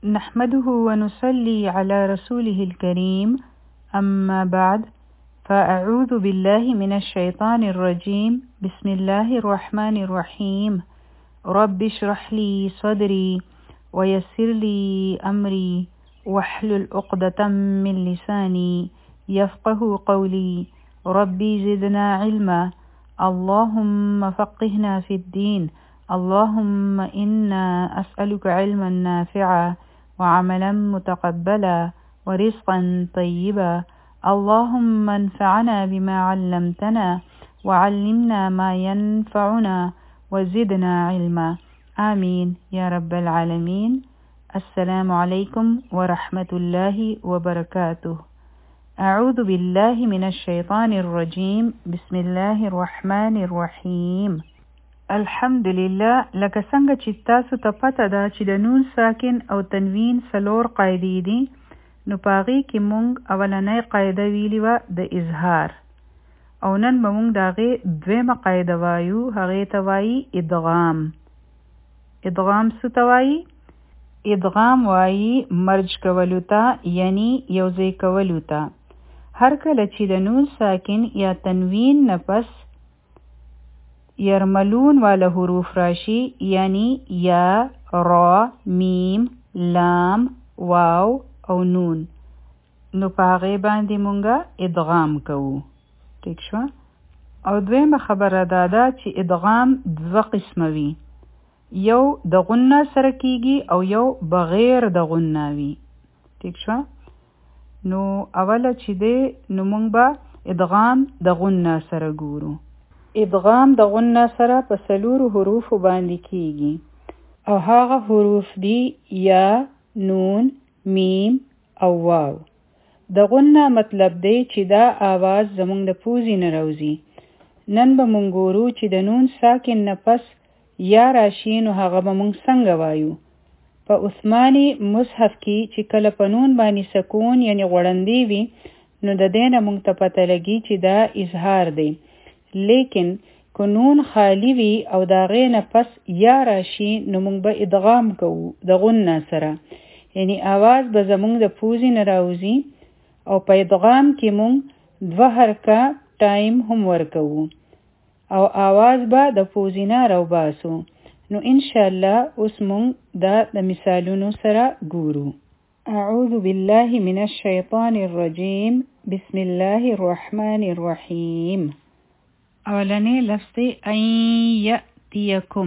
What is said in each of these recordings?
نحمده ونصلي على رسوله الكريم أما بعد فأعوذ بالله من الشيطان الرجيم بسم الله الرحمن الرحيم رب اشرح لي صدري ويسر لي أمري واحلل عقدة من لساني يفقه قولي ربي زدنا علما اللهم فقهنا في الدين اللهم إنا أسألك علما نافعا وعملا متقبلا ورزقا طيبا اللهم انفعنا بما علمتنا وعلمنا ما ينفعنا وزدنا علما آمين يا رب العالمين. السلام عليكم ورحمة الله وبركاته. أعوذ بالله من الشيطان الرجيم بسم الله الرحمن الرحيم. الحمدلله لکه څنګه چې تاسو ته پته ده چې د نون ساکن او تنوین څلور قاعدې دي، نو په هغې کې مونږ اولنۍ قاعده ویلې وه د اظهار، او نن به مونږ د هغې دویمه قاعده وایو، هغې ته وایي ادغام. ادغام څه ته وایي؟ ادغام وایي مرج کولو ته، یعنی یوځای کولو ته. هر کله چې د نون ساکن یا تنوین نه پس یرملون والا حروف راشي، یعنی یا، را، میم، لام، واو او نون، نو په هغې باندې مونږه ادغام کوو. ټیک شوه؟ او دویمه خبره دا ده چې ادغام دوه قسمه وي، یو د غنه سره کیږي او یو بغیر د غنه وي. ټیک شوه؟ نو اوله چې دی نو مونږ به ادغام د غنه سره ګورو. ادغام د غنه سره په څلورو حروفو باندې کیږي، او هغه حروف دي یا، نون، میم او واو. د غنه مطلب دی چې دا آواز زمونږ د پوزې نه راوځي. نن به مونږ ګورو چې د نون ساکن نه پس یا راشي، نو هغه به مونږ څنګه وایو. په عثماني مصحف کې چې کله په نون باندې سکون یعنی غوړندې وي، نو د دې نه مونږ ته پته لګي چې دا اظهار دی. لیکن که نون خالی وي او د هغې نه پس یا راشي، نو مونږ به ادغام کوو د غنه سره، یعنی آواز به زمونږ د پوزې نه راوځي، او په ادغام کې مونږ دوه حرکه ټایم هم ورکوو او آواز به د پوزې نه راوباسو. نو انشاءالله اوس مونږ دا د مثالونو سره ګورو. اعوذ بالله من الشیطان الرجیم بسم الله الرحمن الرحیم. اولنی لفظ دی این یأتیکم.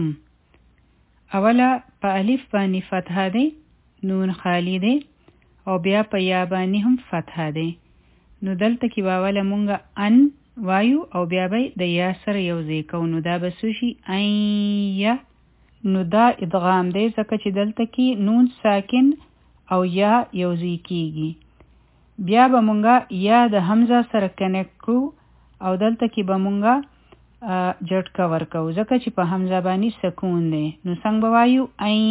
اوله په الف باندې فتحه دی، نون خالی دی، او بیا په یا باندې هم فتحه دی. نو دلته کې به اوله مونږه ان وایو او بیا به د یا سره یوځای کوو، نو دا به څه شي؟ این. نو دا ادغام دی ځکه چې دلته کې نون ساکن او یا یوځای کیږي. بیا به مونږه یا د حمزه سره کنیکټ کړو، او دلته کې به مونږه جټکه ورکوو ځکه چې په حمزه باندې سکون دی. نو څنګه به وایو؟ این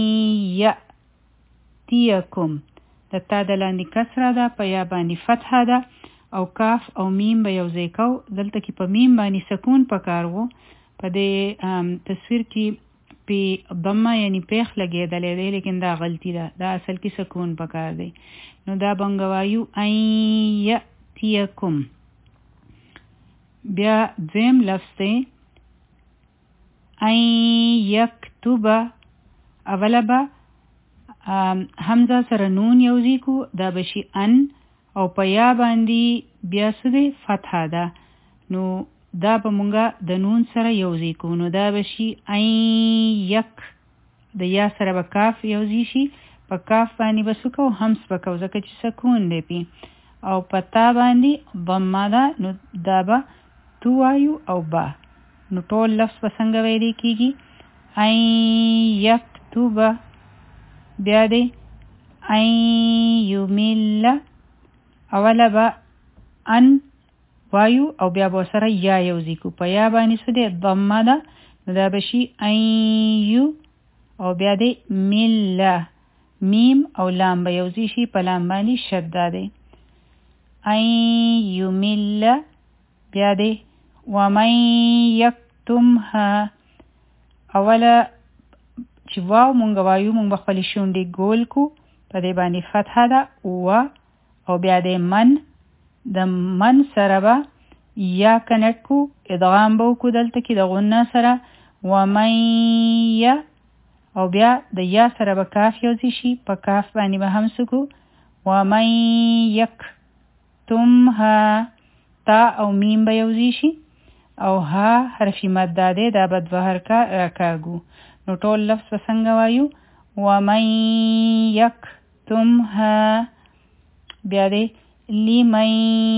یأتیکم. د تا د لاندې کسره ده، په یا باندې فتحه ده، او کاف او میم به یوځای کوو. دلته کې په میم باندې سکون پکار و، په دې تصویر کې په ضمه یعنی پیخ لګېدلی دی، لیکن دا غلطی ده، دا اصل کې سکون پکار دی. نو دا بنګه وایو این یأتیکم. بیا دویم لفظ دی این یکتب. اوله به حمزه سره نون یوځای کو، دا به شي ان، او په یا باندې بیا څه دی؟ فتحه ده. نو دا به مونږه د نون سره یوځای کو، نو دا به شي این یک. د یا سره به کاف یوځای شي، په کاف باندې به څه کوو؟ همس به کوو ځکه چې سکون دی پې، او په تا باندې ضمه ده، نو دا به تو وایو او با. نو ټول لفظ به څنګه ویلی کېږي؟ این یکتب. بیا دی این یمل. اوله به ان وایو او بیا به سره یا یوځای کو، په یا باندې څه دی؟ ضمه ده، نو دا به شي این یو، او بیا دی مله. میم او لام به یوځای شي، په لام باندې شده دی. این یمل. بیا دی ومن یکتمها. اوله چې واو مونږ وایو، مونږ به خپلې شونډې ګول کو، په په دې باندې فتحه ده و او بیا د من سره به یا کنټ کو ادغام به وکړو دلته کې د غنه سره ومن یا او بیا د یا سره به کاف یوځي شي په کاف باندې به همس کو ومن یکتمها تا او میم به یوځي شي او ها حرف مد ده دا به دوه حرکه راکاږو نو ټول لفظ به څنګه وایو ومن یکتمها بیا دی لمن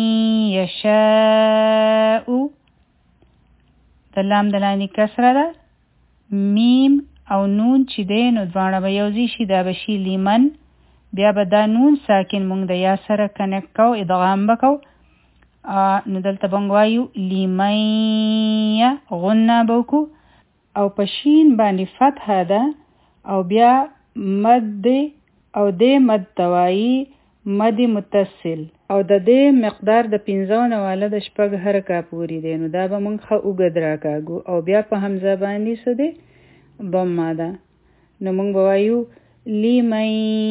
یشاء د لام د لانې کسره ده میم او نون چې دی نو دواړه به یوځي شي دا به شي لمن بیا به دا نون ساکن مونږ د یا سره کنیکټ کو ادغام به کو نو دلته بنګ وایو لمن غنه به وکړو او په شین باندې فتحه ده او بیا مد او د مد توایی مد متصل او د دې مقدار د 15 والا د شپږ حرکه پوری دی نو دا به مونږ خو وګد راکاږو او بیا په حمزه باندې څه دی ضمه ده نو مونږ وایو لمن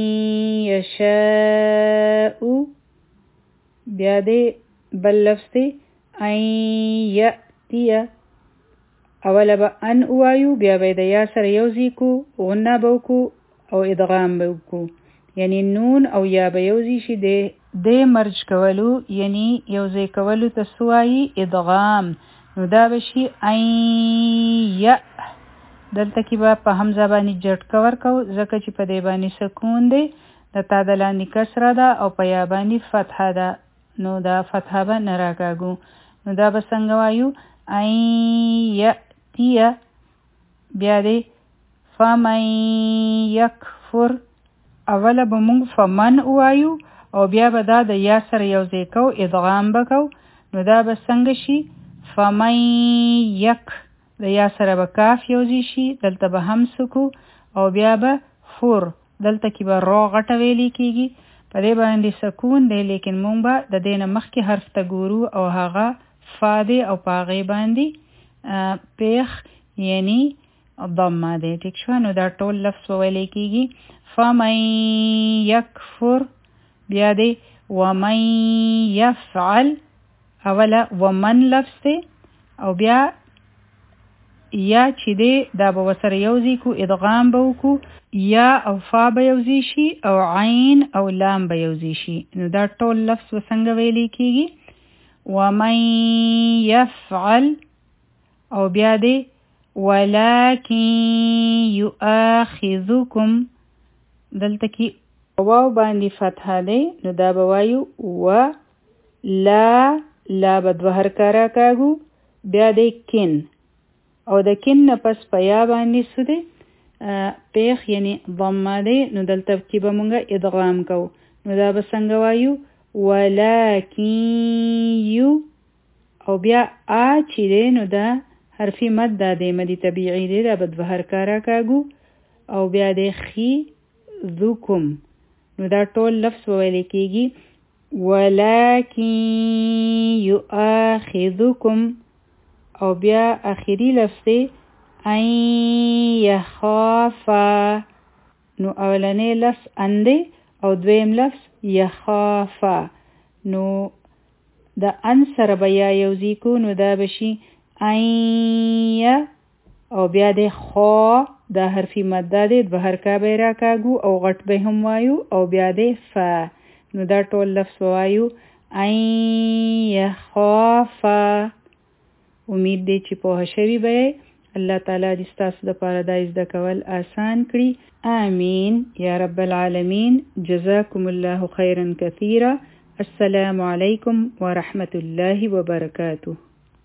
یشاء بیا دې بل لفظ دی ان یأتی اوله به ان وایو بیا به د یا سره یوځي کو غنه به وکړو او ادغام به وکړو یعنی نون او یا به یوځي شي د مرج کولو یعنی یوځي کولو ته سوایي ادغام نو دا به شي ان ی دلته کې به په حمزه باندې جټ کور کو ځکه چې په دې باندې سکون دی د تا د لاندې کسره ده او په یا باندې فتحه ده نو دا فتحه به نه راکاږو نو دا به څنګه وایو ان یأتی بیا دی فمن یکفر اوله به مونږ فمن وایو او بیا به دا د یا سره یوځای کو ادغام به کو نو دا به څنګه شي فمن یک د یا سره به کاف یوځي شي دلته به همس کو او بیا به فور دلته کې به را غټه ویلې کېږي په دې باندې سکون دی لیکن مونږ به د دې نه مخکې حرف ته ګورو او هغه فا دی او په هغې باندې پیخ یعنی ضمه دی ټیک شوه نو دا ټول لفظ به ویلی کېږي فمن یکفر بیا دی ومن یفعل اوله ومن لفظ دی او بیا یا چې دی دا به ورسره یوځي کو ادغام به وکړو یا او فا به یوځي شي او عین او لام به یوځي شي نو دا ټول لفظ به څنګه ویلی کېږي ومن یفعل او بیا دی ولکن یؤاخذکم دلته کې واو باندې فتحه دی نو دا به وایو و لا به دوه حرکه راکاږو بیا دی کن او د کن نه پس په یا باندې څه دی پیخ یعنی ضمه دی نو دلته کې به مونږ ادغام کو نو دا به څنګه وایو ولکن یو او بیا چې دی نو دا حرفی مد دا دی مدی طبیعی دی دا به دوه حرکه راکاږو او بیا دی خی ذوکم نو دا ټول لفظ ویل کېږي ولکن یؤاخذکم او بیا اخیری لفظ دی ان یخافا نو اولنی لفظ ان دی او دویم لفظ یخافا نو د ان سره به یا یوځي کو نو دا بشي ان او بیا د خا د حرفی مده دی دوه حرکه به راکاږو او غټ به هم وایو او بیا د فا نو دا ټول لفظ وایو ان یخافا امید دی چې پوه شوي به الله تعالی دې ستاسو دپاره دا زده کول آسان کړي آمین یا رب العالمین جزاکم الله خیرا کثیرا السلام علیکم ورحمة الله وبرکاته